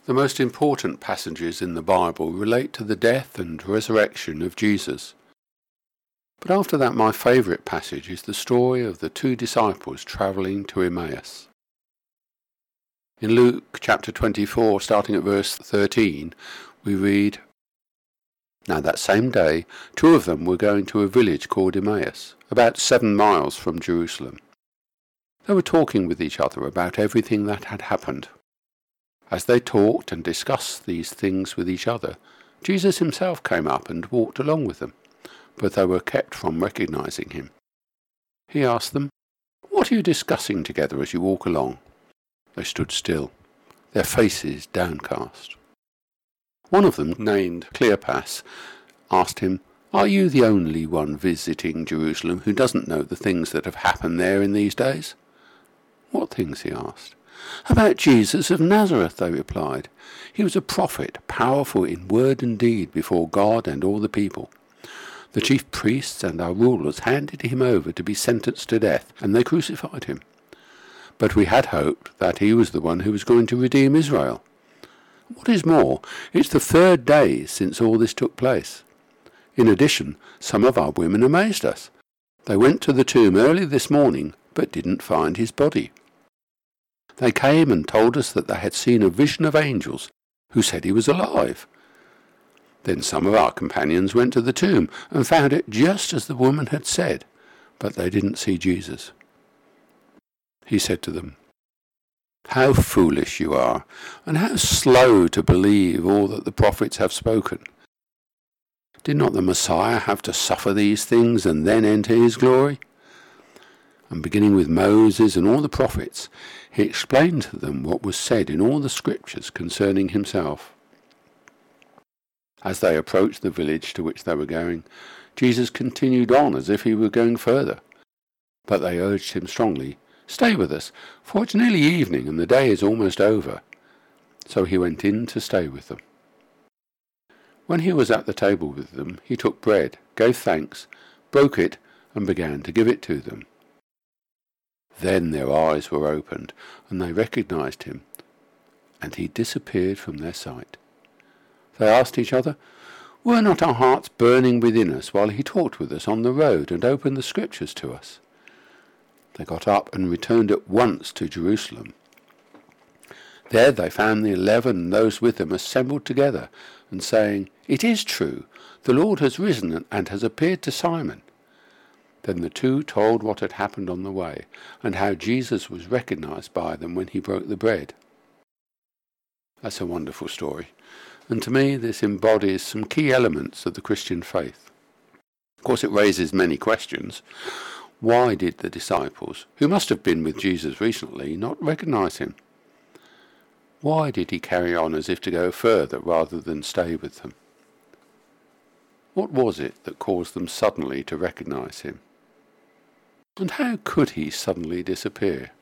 The most important passages in the Bible relate to the death and resurrection of Jesus. But after that, my favourite passage is the story of the two disciples travelling to Emmaus. In Luke chapter 24, starting at verse 13, we read, "Now that same day, two of them were going to a village called Emmaus, about 7 miles from Jerusalem. They were talking with each other about everything that had happened. As they talked and discussed these things with each other, Jesus himself came up and walked along with them, but they were kept from recognizing him. He asked them, 'What are you discussing together as you walk along?' They stood still, their faces downcast. One of them, named Cleopas, asked him, 'Are you the only one visiting Jerusalem who doesn't know the things that have happened there in these days?' 'What things?' he asked. 'About Jesus of Nazareth,' they replied. 'He was a prophet, powerful in word and deed before God and all the people. The chief priests and our rulers handed him over to be sentenced to death, and they crucified him. But we had hoped that he was the one who was going to redeem Israel. What is more, it's the 3rd day since all this took place. In addition, some of our women amazed us. They went to the tomb early this morning, but didn't find his body. They came and told us that they had seen a vision of angels who said he was alive. Then some of our companions went to the tomb and found it just as the woman had said, but they didn't see Jesus.' He said to them, 'How foolish you are, and how slow to believe all that the prophets have spoken. Did not the Messiah have to suffer these things and then enter his glory?' And beginning with Moses and all the prophets, he explained to them what was said in all the scriptures concerning himself. As they approached the village to which they were going, Jesus continued on as if he were going further. But they urged him strongly, 'Stay with us, for it's nearly evening and the day is almost over.' So he went in to stay with them. When he was at the table with them, he took bread, gave thanks, broke it, and began to give it to them. Then their eyes were opened, and they recognized him, and he disappeared from their sight. They asked each other, 'Were not our hearts burning within us while he talked with us on the road and opened the scriptures to us?' They got up and returned at once to Jerusalem. There they found the 11 and those with them assembled together, and saying, 'It is true, the Lord has risen and has appeared to Simon.' Then the two told what had happened on the way, and how Jesus was recognized by them when he broke the bread. That's a wonderful story, and to me this embodies some key elements of the Christian faith. Of course, it raises many questions. Why did the disciples, who must have been with Jesus recently, not recognize him? Why did he carry on as if to go further rather than stay with them? What was it that caused them suddenly to recognize him? And how could he suddenly disappear?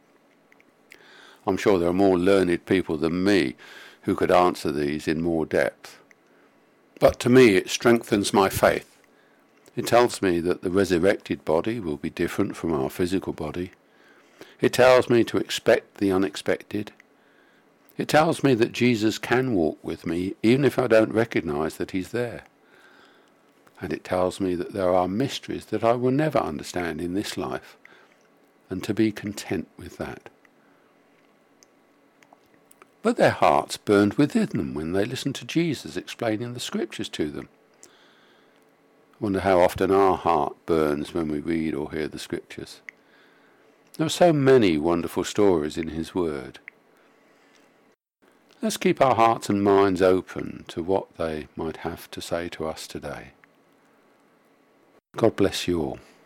I'm sure there are more learned people than me who could answer these in more depth. But to me it strengthens my faith. It tells me that the resurrected body will be different from our physical body. It tells me to expect the unexpected. It tells me that Jesus can walk with me even if I don't recognize that he's there. And it tells me that there are mysteries that I will never understand in this life, and to be content with that. But their hearts burned within them when they listened to Jesus explaining the scriptures to them. I wonder how often our heart burns when we read or hear the scriptures. There are so many wonderful stories in his word. Let's keep our hearts and minds open to what they might have to say to us today. God bless you all.